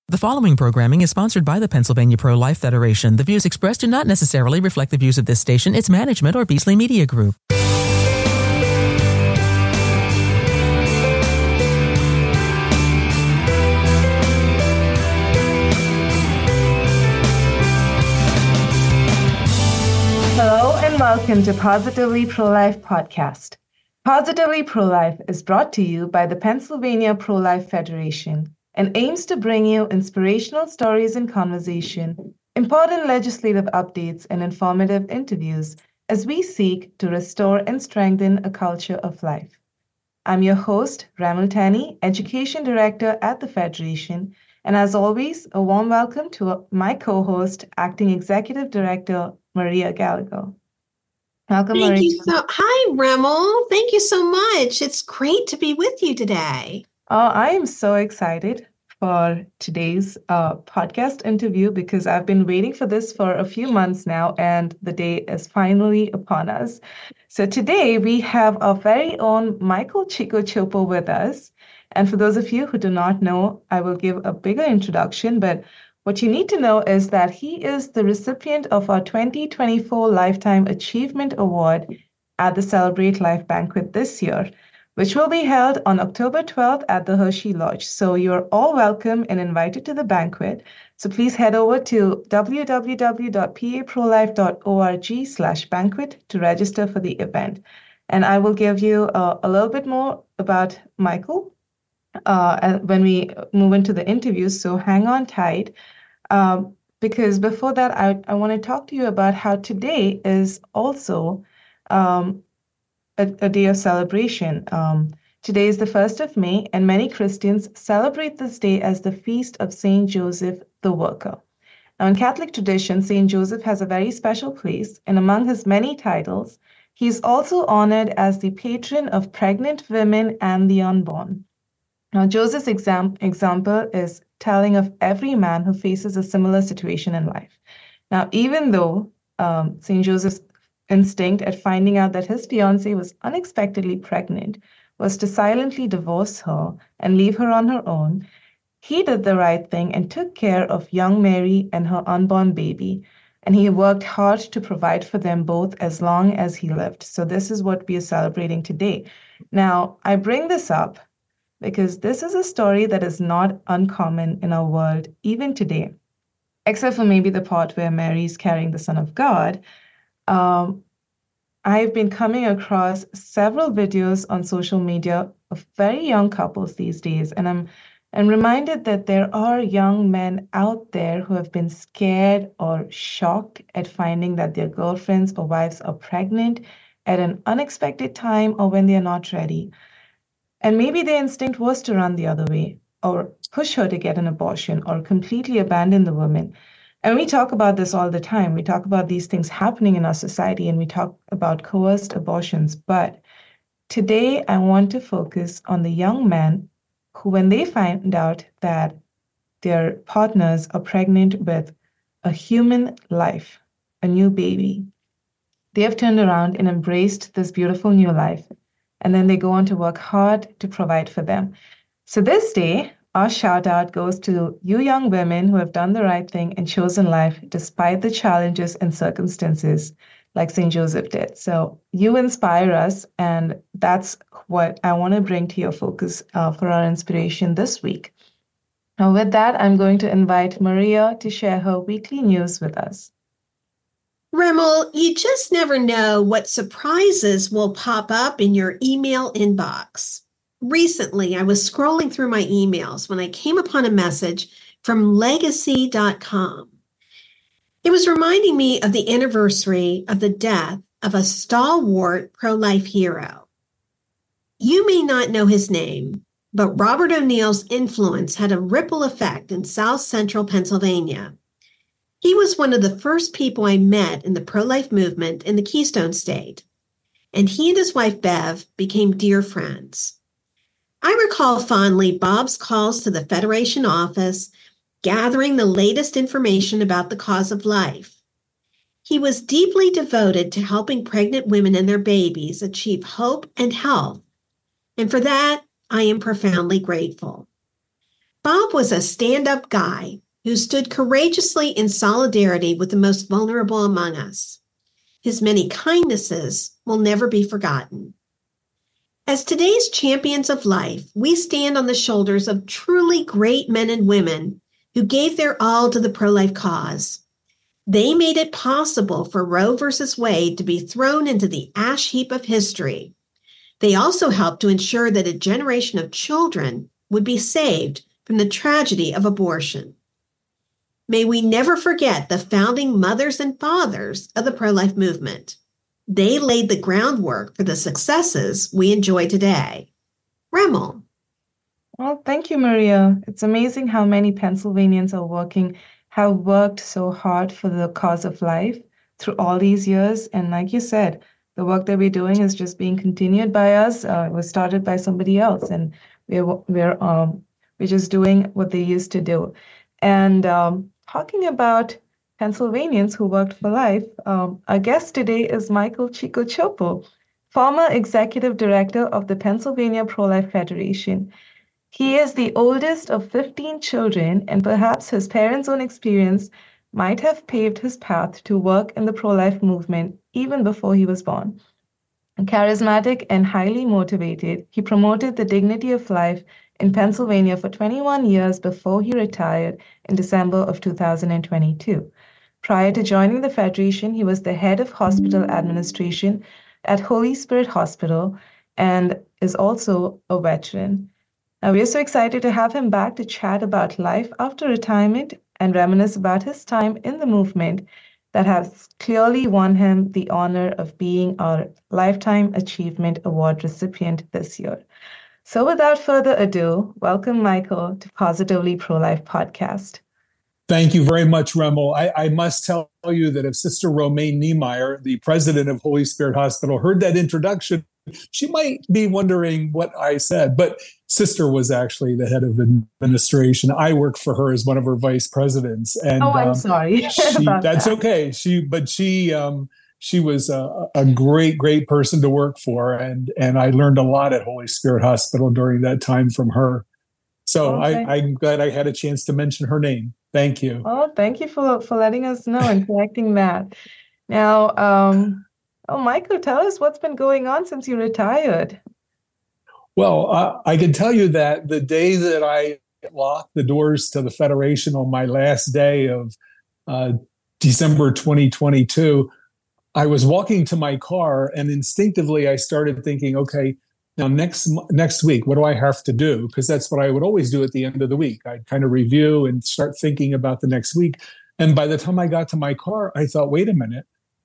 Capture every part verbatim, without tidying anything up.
The following programming is sponsored by the Pennsylvania Pro-Life Federation. The views expressed do not necessarily reflect the views of this station, its management, or Beasley Media Group. Hello and welcome to Positively Pro-Life Podcast. Positively Pro-Life is brought to you by the Pennsylvania Pro-Life Federation and aims to bring you inspirational stories and conversation, important legislative updates, and informative interviews as we seek to restore and strengthen a culture of life. I'm your host, Ramil Tani, Education Director at the Federation, and as always, a warm welcome to my co-host, Acting Executive Director, Maria Gallego. Welcome, Thank Maria. you so. Hi, Ramil. Thank you so much. It's great to be with you today. Oh, I am so excited for today's uh, podcast interview because I've been waiting for this for a few months now, and the day is finally upon us. So today we have our very own Michael Chico Chopo with us. And for those of you who do not know, I will give a bigger introduction, but what you need to know is that he is the recipient of our twenty twenty-four Lifetime Achievement Award at the Celebrate Life banquet this year, which will be held on October twelfth at the Hershey Lodge. So you're all welcome and invited to the banquet. So please head over to w w w dot p a pro life dot org slash banquet to register for the event. And I will give you uh, a little bit more about Michael uh, when we move into the interview. So hang on tight. Um, because before that, I, I want to talk to you about how today is also um, a, a day of celebration. Um, today is the first of May, and many Christians celebrate this day as the feast of Saint Joseph the Worker. Now, in Catholic tradition, Saint Joseph has a very special place, and among his many titles, he is also honored as the patron of pregnant women and the unborn. Now, Joseph's exam- example is telling of every man who faces a similar situation in life. Now, even though um, Saint Joseph's instinct at finding out that his fiancée was unexpectedly pregnant was to silently divorce her and leave her on her own, he did the right thing and took care of young Mary and her unborn baby, and he worked hard to provide for them both as long as he lived. So this is what we are celebrating today. Now, I bring this up because this is a story that is not uncommon in our world, even today, except for maybe the part where Mary is carrying the Son of God. Um, I've been coming across several videos on social media of very young couples these days, and I'm, I'm reminded that there are young men out there who have been scared or shocked at finding that their girlfriends or wives are pregnant at an unexpected time or when they are not ready. And maybe their instinct was to run the other way or push her to get an abortion or completely abandon the woman. And we talk about this all the time. We talk about these things happening in our society, and we talk about coerced abortions. But today I want to focus on the young men who, when they find out that their partners are pregnant with a human life, a new baby, they have turned around and embraced this beautiful new life. And then they go on to work hard to provide for them. So this day, our shout out goes to you young women who have done the right thing and chosen life despite the challenges and circumstances like Saint Joseph did. So you inspire us, and that's what I want to bring to your focus uh, for our inspiration this week. Now with that, I'm going to invite Maria to share her weekly news with us. Ramil, you just never know what surprises will pop up in your email inbox. Recently, I was scrolling through my emails when I came upon a message from legacy dot com. It was reminding me of the anniversary of the death of a stalwart pro-life hero. You may not know his name, but Robert O'Neill's influence had a ripple effect in South Central Pennsylvania. He was one of the first people I met in the pro-life movement in the Keystone State, and he and his wife Bev became dear friends. I recall fondly Bob's calls to the Federation office, gathering the latest information about the cause of life. He was deeply devoted to helping pregnant women and their babies achieve hope and health, and for that, I am profoundly grateful. Bob was a stand-up guy who stood courageously in solidarity with the most vulnerable among us. His many kindnesses will never be forgotten. As today's champions of life, we stand on the shoulders of truly great men and women who gave their all to the pro-life cause. They made it possible for Roe versus Wade to be thrown into the ash heap of history. They also helped to ensure that a generation of children would be saved from the tragedy of abortion. May we never forget the founding mothers and fathers of the pro-life movement. They laid the groundwork for the successes we enjoy today. Rimmel. Well, thank you, Maria. It's amazing how many Pennsylvanians are working, have worked so hard for the cause of life through all these years. And like you said, the work that we're doing is just being continued by us. Uh, it was started by somebody else, and we're we're um we're just doing what they used to do. And um, talking about Pennsylvanians who worked for life, um, our guest today is Michael Chico-Chopo, former executive director of the Pennsylvania Pro-Life Federation. He is the oldest of fifteen children, and perhaps his parents' own experience might have paved his path to work in the pro-life movement even before he was born. Charismatic and highly motivated, he promoted the dignity of life in Pennsylvania for twenty-one years before he retired in December of two thousand twenty-two. Prior to joining the Federation, he was the head of hospital administration at Holy Spirit Hospital and is also a veteran. Now, we are so excited to have him back to chat about life after retirement and reminisce about his time in the movement that has clearly won him the honor of being our Lifetime Achievement Award recipient this year. So without further ado, welcome Michael to Positively Pro-Life Podcast. Thank you very much, Rimmel. I, I must tell you that if Sister Romaine Niemeyer, the president of Holy Spirit Hospital, heard that introduction, she might be wondering what I said. But Sister was actually the head of administration. I work for her as one of her vice presidents. And oh, I'm um, sorry. she, that's that. okay. She, but she, um, she was a, a great, great person to work for, and and I learned a lot at Holy Spirit Hospital during that time from her. So okay. I, I'm glad I had a chance to mention her name. Thank you. Oh, thank you for for letting us know and correcting that. Now, um, oh, Michael, tell us what's been going on since you retired. Well, uh, I can tell you that the day that I locked the doors to the Federation on my last day of uh, December twenty twenty-two, I was walking to my car and instinctively I started thinking, okay, now next next week, what do I have to do? Because that's what I would always do at the end of the week. I'd kind of review and start thinking about the next week. And by the time I got to my car, I thought, wait a minute,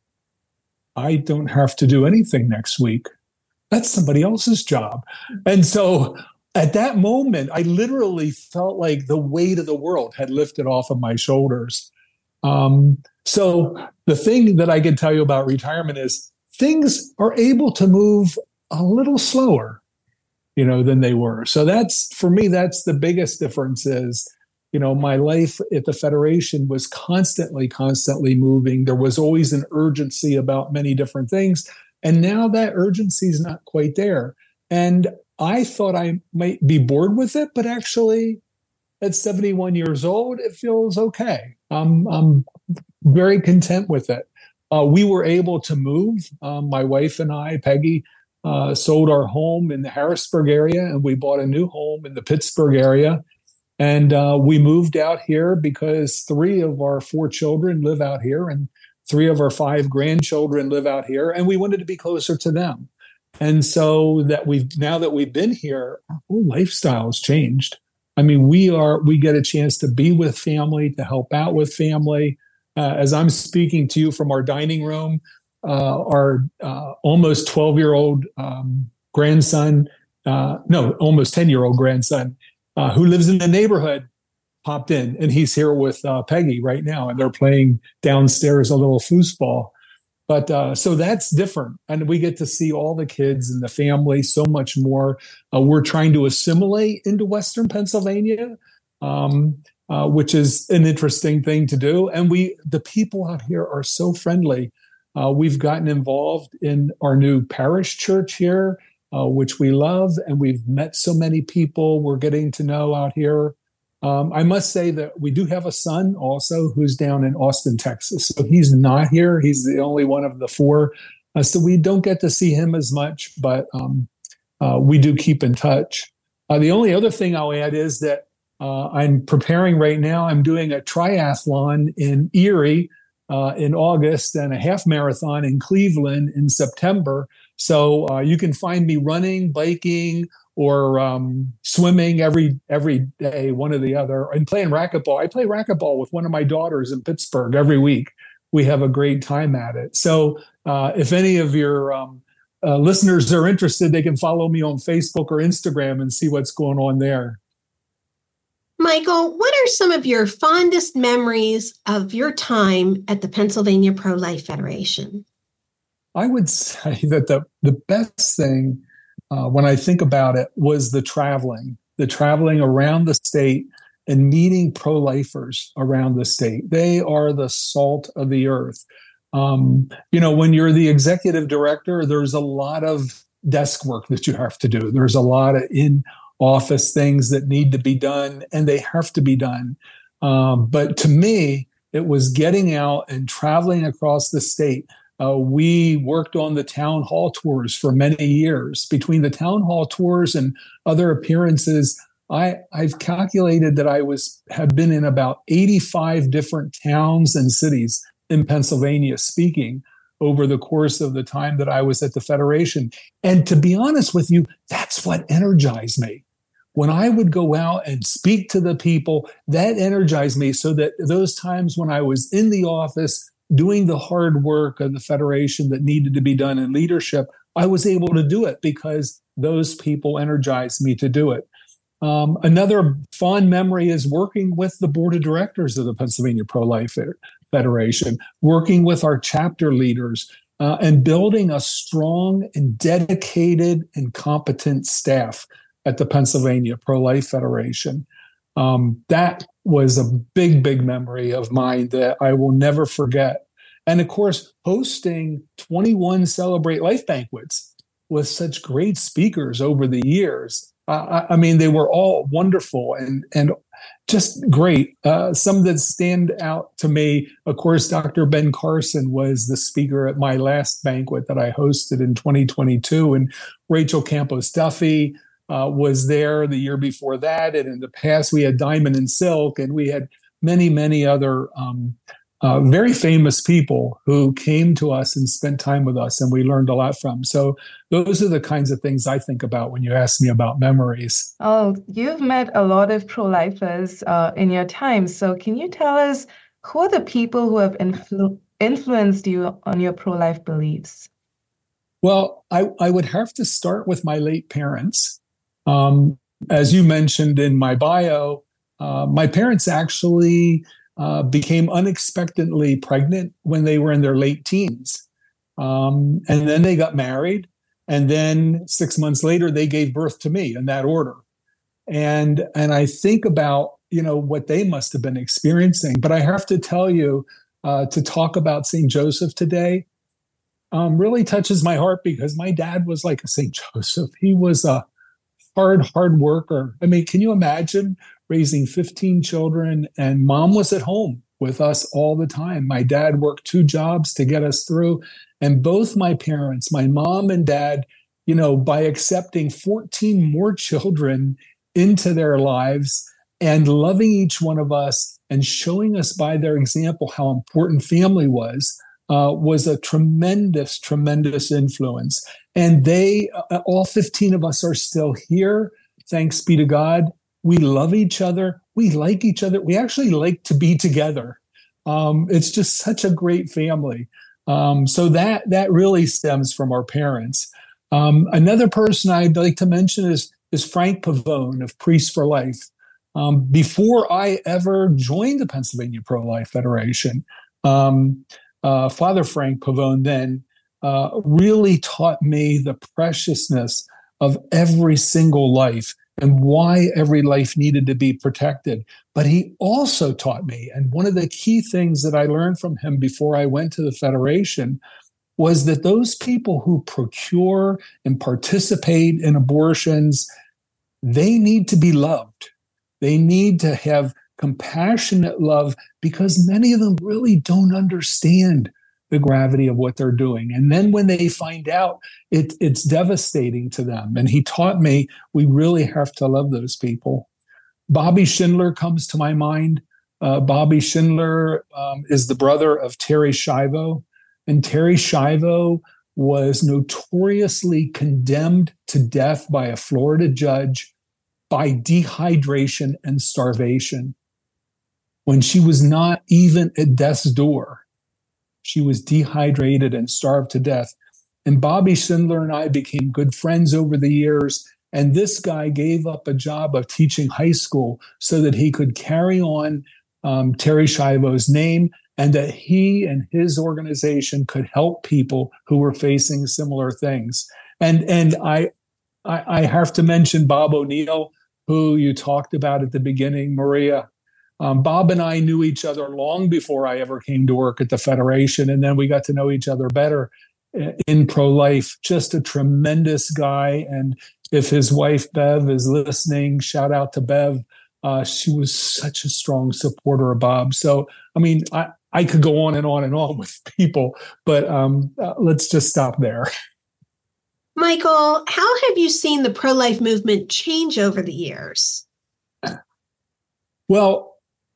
I don't have to do anything next week. That's somebody else's job. And so at that moment, I literally felt like the weight of the world had lifted off of my shoulders. Um, so the thing that I can tell you about retirement is things are able to move a little slower, you know, than they were. So that's, for me, that's the biggest difference is, you know, my life at the Federation was constantly, constantly moving. There was always an urgency about many different things. And now that urgency is not quite there. And I thought I might be bored with it, but actually at seventy-one years old, it feels okay. I'm, I'm very content with it. Uh, we were able to move. Um, my wife and I, Peggy, uh, sold our home in the Harrisburg area, and we bought a new home in the Pittsburgh area. And uh, we moved out here because three of our four children live out here, and three of our five grandchildren live out here, and we wanted to be closer to them. And so that we've now that we've been here, our whole lifestyle has changed. I mean, we are we get a chance to be with family, to help out with family. Uh, as I'm speaking to you from our dining room, uh, our uh, almost twelve-year-old um, grandson, uh, no, almost ten-year-old grandson, uh, who lives in the neighborhood, popped in, and he's here with uh, Peggy right now, and they're playing downstairs a little foosball. But uh, so that's different, and we get to see all the kids and the family so much more. Uh, we're trying to assimilate into Western Pennsylvania, um, uh, which is an interesting thing to do. And we, the people out here are so friendly. Uh, we've gotten involved in our new parish church here, uh, which we love, and we've met so many people we're getting to know out here. Um, I must say that we do have a son also who's down in Austin, Texas. So he's not here. He's the only one of the four. Uh, so we don't get to see him as much, but um, uh, we do keep in touch. Uh, the only other thing I'll add is that uh, I'm preparing right now. I'm doing a triathlon in Erie uh, in August and a half marathon in Cleveland in September. So uh, you can find me running, biking, or um, swimming every every day, one or the other, and playing racquetball. I play racquetball with one of my daughters in Pittsburgh every week. We have a great time at it. So uh, if any of your um, uh, listeners are interested, they can follow me on Facebook or Instagram and see what's going on there. Michael, what are some of your fondest memories of your time at the Pennsylvania Pro-Life Federation? I would say that the, the best thing Uh, when I think about it, was the traveling, the traveling around the state and meeting pro-lifers around the state. They are the salt of the earth. Um, you know, when you're the executive director, there's a lot of desk work that you have to do. There's a lot of in-office things that need to be done, and they have to be done. Um, but to me, it was getting out and traveling across the state. Uh, we worked on the town hall tours for many years. Between the town hall tours and other appearances, I, I've calculated that I was have been in about eighty-five different towns and cities in Pennsylvania speaking over the course of the time that I was at the Federation. And to be honest with you, that's what energized me. When I would go out and speak to the people, that energized me, so that those times when I was in the office doing the hard work of the Federation that needed to be done in leadership, I was able to do it because those people energized me to do it. Um, another fond memory is working with the board of directors of the Pennsylvania Pro-Life Federation, working with our chapter leaders, uh, and building a strong and dedicated and competent staff at the Pennsylvania Pro-Life Federation. Um, that was a big, big memory of mine that I will never forget. And of course, hosting twenty-one Celebrate Life banquets with such great speakers over the years. Uh, I, I mean, they were all wonderful and, and just great. Uh, some that stand out to me, of course, Doctor Ben Carson was the speaker at my last banquet that I hosted in twenty twenty-two, and Rachel Campos Duffy Uh, was there the year before that. And in the past, we had Diamond and Silk, and we had many, many other um, uh, very famous people who came to us and spent time with us, and we learned a lot from. So those are the kinds of things I think about when you ask me about memories. Oh, you've met a lot of pro-lifers uh, in your time. So can you tell us who are the people who have influ- influenced you on your pro-life beliefs? Well, I, I would have to start with my late parents. Um, as you mentioned in my bio, uh, my parents actually uh, became unexpectedly pregnant when they were in their late teens. Um, and then they got married. And then six months later, they gave birth to me in that order. And, and I think about, you know, what they must have been experiencing. But I have to tell you, uh, to talk about Saint Joseph today um, really touches my heart, because my dad was like a Saint Joseph. He was a hard, hard worker. I mean, can you imagine raising fifteen children, and mom was at home with us all the time? My dad worked two jobs to get us through. And both my parents, my mom and dad, you know, by accepting fourteen more children into their lives and loving each one of us and showing us by their example how important family was, uh, was a tremendous, tremendous influence. And they, uh, all fifteen of us are still here. Thanks be to God. We love each other. We like each other. We actually like to be together. Um, it's just such a great family. Um, so that that really stems from our parents. Um, another person I'd like to mention is, is Frank Pavone of Priests for Life. Um, before I ever joined the Pennsylvania Pro-Life Federation, um, uh, Father Frank Pavone then uh, really taught me the preciousness of every single life and why every life needed to be protected. But he also taught me, and one of the key things that I learned from him before I went to the Federation was that those people who procure and participate in abortions, they need to be loved. They need to have compassionate love because many of them really don't understand the gravity of what they're doing. And then when they find out, it, it's devastating to them. And he taught me we really have to love those people. Bobby Schindler comes to my mind. Uh, Bobby Schindler um, is the brother of Terry Schiavo. And Terry Schiavo was notoriously condemned to death by a Florida judge by dehydration and starvation. When she was not even at death's door, she was dehydrated and starved to death. And Bobby Schindler and I became good friends over the years. And this guy gave up a job of teaching high school so that he could carry on um, Terry Schiavo's name and that he and his organization could help people who were facing similar things. And, and I, I, I have to mention Bob O'Neill, who you talked about at the beginning, Maria. Um, Bob and I knew each other long before I ever came to work at the Federation, and then we got to know each other better in pro-life. Just a tremendous guy, and if his wife Bev is listening, shout out to Bev. Uh, she was such a strong supporter of Bob. So, I mean, I, I could go on and on and on with people, but um, uh, let's just stop there. Michael, how have you seen the pro-life movement change over the years? Well,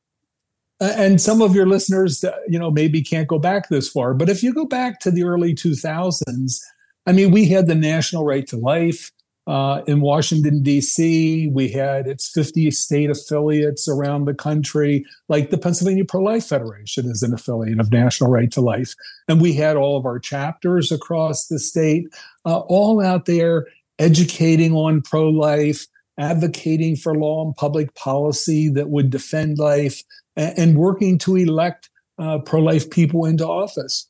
and some of your listeners, you know, maybe can't go back this far. But if you go back to the early two thousands, I mean, we had the National Right to Life uh, in Washington, D C. We had its fifty state affiliates around the country, like the Pennsylvania Pro-Life Federation is an affiliate of National Right to Life. And we had all of our chapters across the state, uh, all out there educating on pro-life, advocating for law and public policy that would defend life, and working to elect uh, pro-life people into office.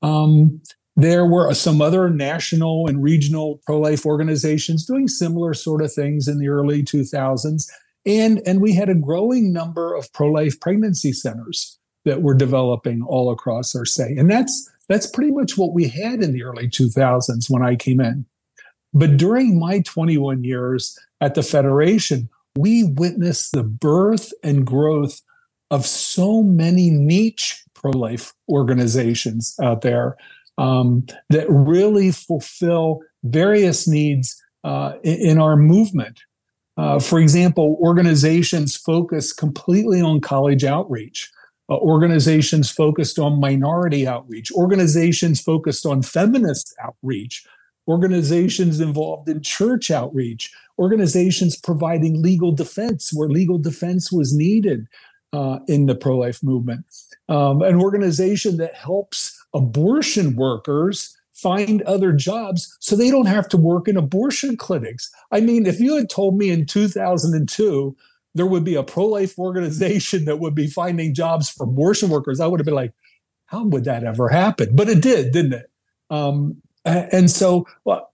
Um, there were some other national and regional pro-life organizations doing similar sort of things in the early two thousands. And, and we had a growing number of pro-life pregnancy centers that were developing all across our state. And that's, that's pretty much what we had in the early two thousands when I came in. But during my twenty-one years at the Federation, we witnessed the birth and growth of so many niche pro-life organizations out there um, that really fulfill various needs uh, in, in our movement. Uh, for example, organizations focused completely on college outreach, uh, organizations focused on minority outreach, organizations focused on feminist outreach, organizations involved in church outreach, organizations providing legal defense where legal defense was needed. Uh, in the pro-life movement, um, an organization that helps abortion workers find other jobs so they don't have to work in abortion clinics. I mean, if you had told me in two thousand two there would be a pro-life organization that would be finding jobs for abortion workers, I would have been like, how would that ever happen? But it did, didn't it? Um, and so,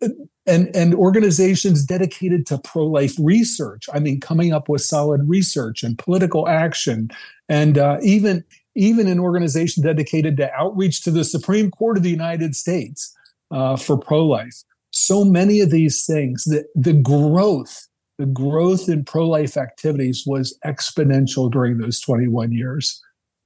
and, and organizations dedicated to pro-life research, I mean, coming up with solid research and political action, and uh, even, even an organization dedicated to outreach to the Supreme Court of the United States uh, for pro-life. So many of these things, the, the growth, the growth in pro-life activities was exponential during those twenty-one years.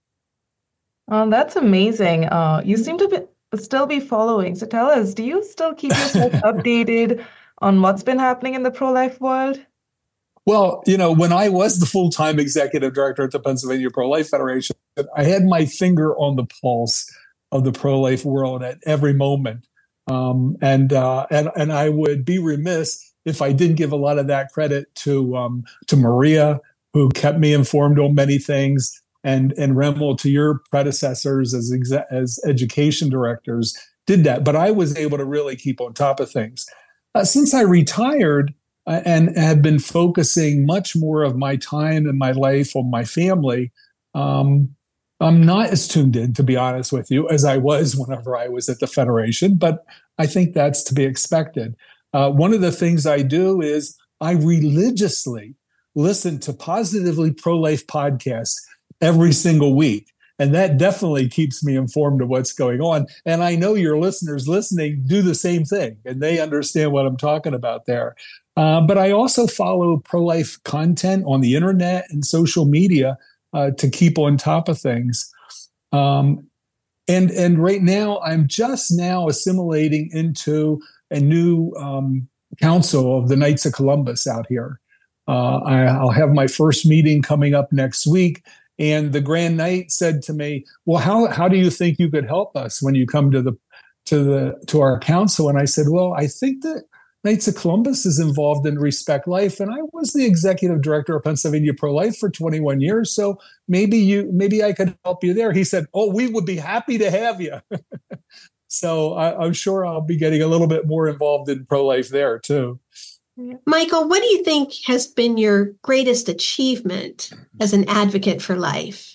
Um, that's amazing. Uh, you seem to be still be following. So tell us, do you still keep yourself updated on what's been happening in the pro-life world? Well, you know, when I was the full-time executive director at the Pennsylvania Pro-Life Federation, I had my finger on the pulse of the pro-life world at every moment. Um, and, uh, and, and I would be remiss if I didn't give a lot of that credit to, um, to Maria, who kept me informed on many things, and and Remel, to your predecessors as exe- as education directors, did that. But I was able to really keep on top of things. Uh, since I retired uh, and have been focusing much more of my time and my life on my family, um, I'm not as tuned in, to be honest with you, as I was whenever I was at the Federation. But I think that's to be expected. Uh, one of the things I do is I religiously listen to Positively Pro-Life podcasts every single week. and that definitely keeps me informed of what's going on. And I know your listeners listening do the same thing, and they understand what I'm talking about there. Uh, but I also follow pro-life content on the internet and social media uh, to keep on top of things. Um, and and right now, I'm just now assimilating into a new um, council of the Knights of Columbus out here. Uh, I, I'll have my first meeting coming up next week. And the Grand Knight said to me, well, how how do you think you could help us when you come to the to the to our council? And I said, well, I think that Knights of Columbus is involved in Respect Life, and I was the executive director of Pennsylvania Pro-Life for twenty-one years. So maybe you maybe I could help you there. He said, oh, we would be happy to have you. So I, I'm sure I'll be getting a little bit more involved in pro-life there too. Michael, what do you think has been your greatest achievement as an advocate for life?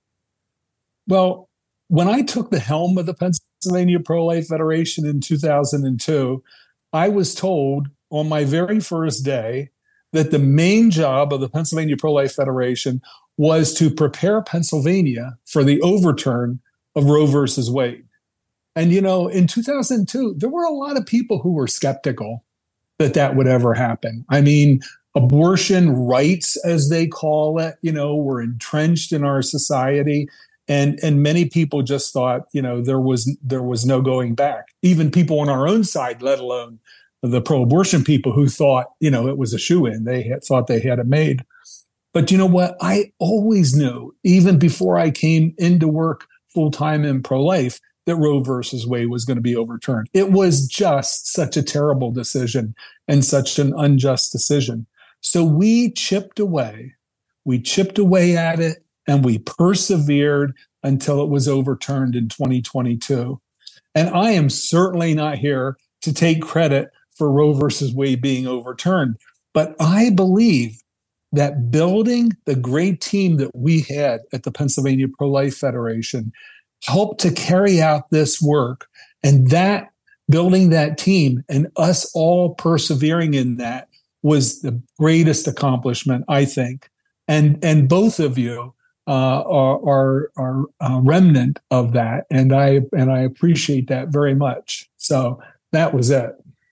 Well, when I took the helm of the Pennsylvania Pro-Life Federation in two thousand two, I was told on my very first day that the main job of the Pennsylvania Pro-Life Federation was to prepare Pennsylvania for the overturn of Roe versus Wade. And, you know, in two thousand two, there were a lot of people who were skeptical that that would ever happen. I mean, abortion rights, as they call it, you know, were entrenched in our society. And and many people just thought, you know, there was there was no going back. Even people on our own side, let alone the pro-abortion people who thought, you know, it was a shoo-in. They had, thought they had it made. But you know what? I always knew, even before I came into work full-time in pro-life, that Roe versus Wade was going to be overturned. It was just such a terrible decision and such an unjust decision. So we chipped away. We chipped away at it, and we persevered until it was overturned in twenty twenty-two. And I am certainly not here to take credit for Roe versus Wade being overturned. But I believe that building the great team that we had at the Pennsylvania Pro-Life Federation helped to carry out this work. And that building that team and us all persevering in that was the greatest accomplishment, I think. And and both of you uh, are are, are a remnant of that, and I and I appreciate that very much. So that was it.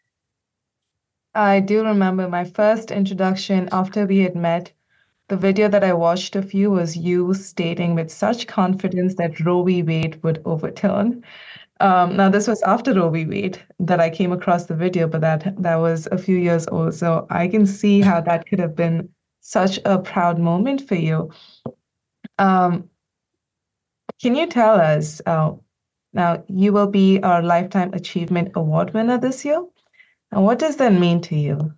I do remember my first introduction after we had met. The video that I watched of you was you stating with such confidence that Roe v. Wade would overturn. Um, now, this was after Roe v. Wade that I came across the video, but that that was a few years old. So I can see how that could have been such a proud moment for you. Um, can you tell us, uh, now you will be our Lifetime Achievement Award winner this year. And what does that mean to you?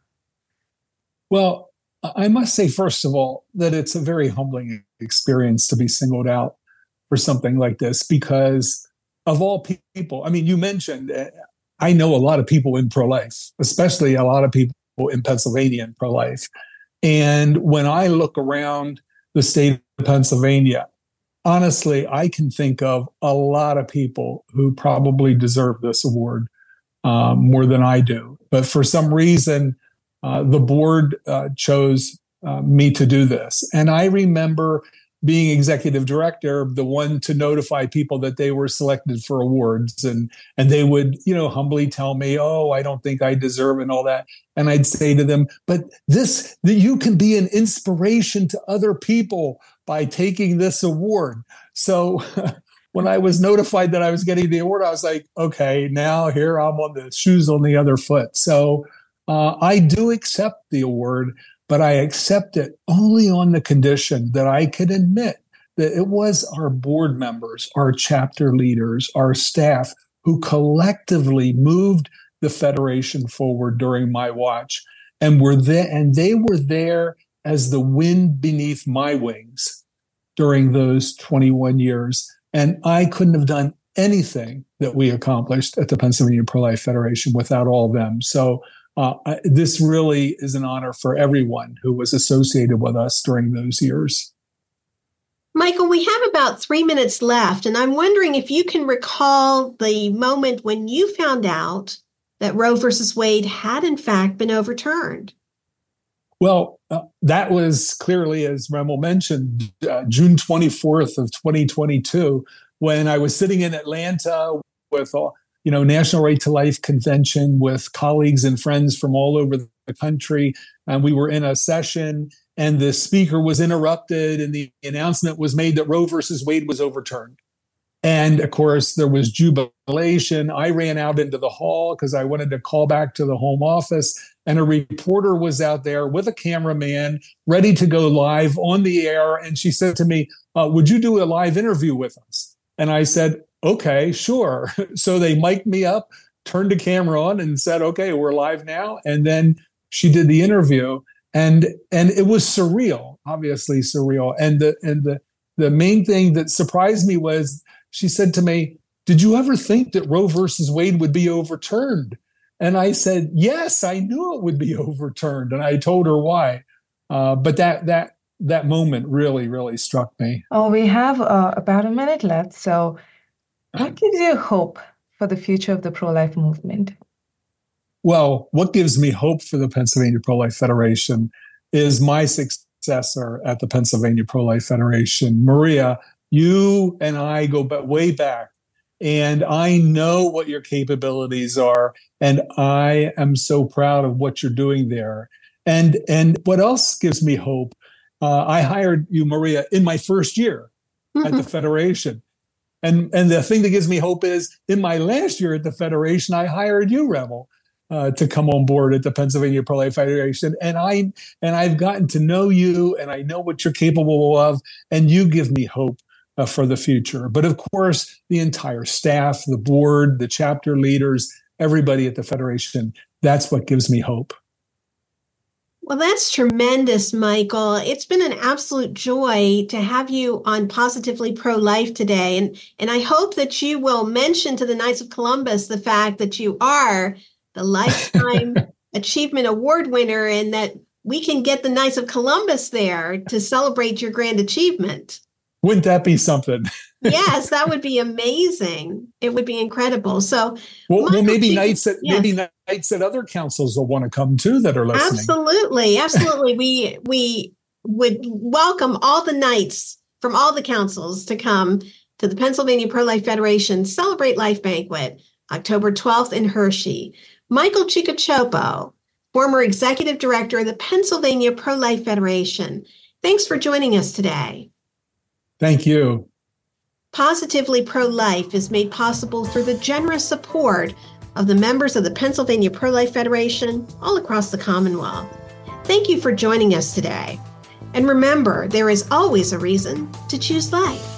Well, I must say, first of all, that it's a very humbling experience to be singled out for something like this because of all people. I mean, you mentioned, uh, I know a lot of people in pro-life, especially a lot of people in Pennsylvania in pro-life. And when I look around the state of Pennsylvania, honestly, I can think of a lot of people who probably deserve this award um, more than I do. But for some reason, Uh, the board uh, chose uh, me to do this. And I remember being executive director, the one to notify people that they were selected for awards. And, and they would, you know, humbly tell me, oh, I don't think I deserve and all that. And I'd say to them, but this, that you can be an inspiration to other people by taking this award. So when I was notified that I was getting the award, I was like, okay, now here I'm on the shoes on the other foot. So Uh, I do accept the award, but I accept it only on the condition that I can admit that it was our board members, our chapter leaders, our staff who collectively moved the Federation forward during my watch, and were there, and they were there as the wind beneath my wings during those twenty-one years. And I couldn't have done anything that we accomplished at the Pennsylvania Pro-Life Federation without all of them. So Uh, this really is an honor for everyone who was associated with us during those years. Michael, we have about three minutes left, and I'm wondering if you can recall the moment when you found out that Roe versus Wade had in fact been overturned. Well, Uh, that was clearly, as Remel mentioned, uh, June twenty-fourth of twenty twenty-two, when I was sitting in Atlanta with, uh, you know, National Right to Life Convention with colleagues and friends from all over the country. And we were in a session and the speaker was interrupted and the announcement was made that Roe versus Wade was overturned. And of course, there was jubilation. I ran out into the hall because I wanted to call back to the home office. And a reporter was out there with a cameraman ready to go live on the air. And she said to me, uh, would you do a live interview with us? And I said, okay, sure. So they mic'd me up, turned the camera on and said, okay, we're live now. And then she did the interview. And and it was surreal, obviously surreal. And the and the the main thing that surprised me was she said to me, did you ever think that Roe versus Wade would be overturned? And I said, yes, I knew it would be overturned. And I told her why. Uh, but that that that moment really, really struck me. Oh, we have uh, about a minute left. So what gives you hope for the future of the pro-life movement? Well, what gives me hope for the Pennsylvania Pro-Life Federation is my successor at the Pennsylvania Pro-Life Federation. Maria, you and I go back, way back, and I know what your capabilities are, and I am so proud of what you're doing there. And, and what else gives me hope? Uh, I hired you, Maria, in my first year mm-hmm. at the Federation. And, and the thing that gives me hope is in my last year at the Federation, I hired you, Remel. Uh, to come on board at the Pennsylvania Pro-Life Federation. And I and I've gotten to know you and I know what you're capable of, and you give me hope uh, for the future. But of course, the entire staff, the board, the chapter leaders, everybody at the Federation, that's what gives me hope. Well, that's tremendous, Michael. It's been an absolute joy to have you on Positively Pro-Life today. And, and I hope that you will mention to the Knights of Columbus the fact that you are the Lifetime Achievement Award winner, and that we can get the Knights of Columbus there to celebrate your grand achievement. Wouldn't that be something? Yes, that would be amazing. It would be incredible. So, well, Michael, well maybe Knights at yes. maybe Knights at other councils will want to come too that are listening. Absolutely, absolutely. we we would welcome all the Knights from all the councils to come to the Pennsylvania Pro-Life Federation Celebrate Life Banquet, October twelfth in Hershey. Michael Chicochopo, former executive director of the Pennsylvania Pro-Life Federation. Thanks for joining us today. Thank you. Positively Pro-Life is made possible through the generous support of the members of the Pennsylvania Pro-Life Federation all across the Commonwealth. Thank you for joining us today. And remember, there is always a reason to choose life.